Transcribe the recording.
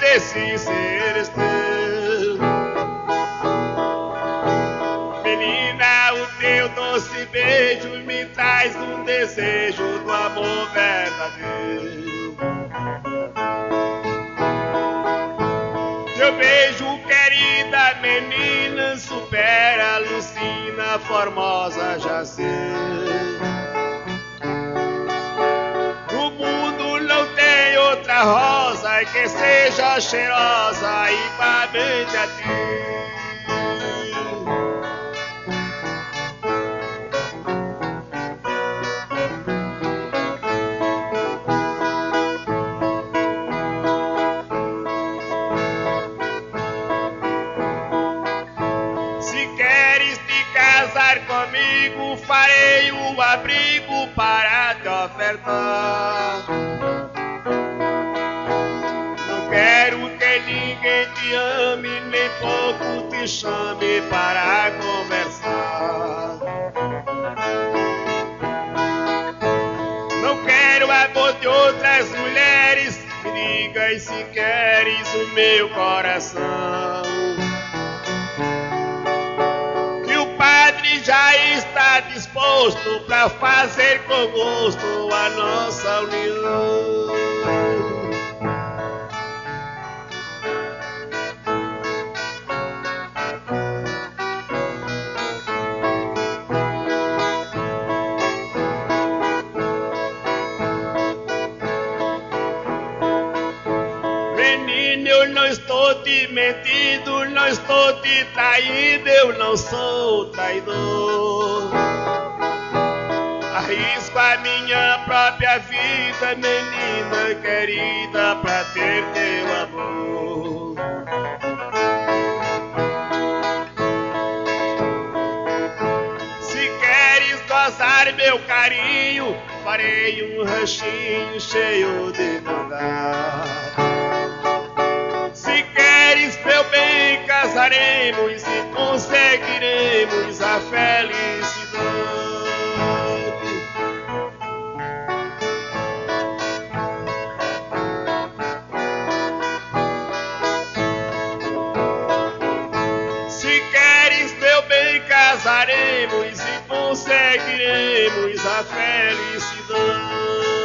desse ser estrela. Menina, o teu doce beijo me traz um desejo do amor verdadeiro. Teu beijo, querida menina, supera, alucina, formosa já sei. No mundo não tem outra rosa que seja cheirosa igualmente a ti. Comigo farei um abrigo para te ofertar. Não quero que ninguém te ame, nem pouco te chame para conversar. Não quero amor de outras mulheres, me digas se queres o meu coração. Já está disposto para fazer com gosto a nossa união. Menino, eu não estou te mentindo, não estou te traindo, eu não sou traidor. Arrisco a minha própria vida, menina querida, pra ter teu amor. Se queres gozar meu carinho, farei um ranchinho cheio de bondade. Se queres meu bem, casaremos e conseguiremos a felicidade. Se queres meu bem, casaremos e conseguiremos a felicidade.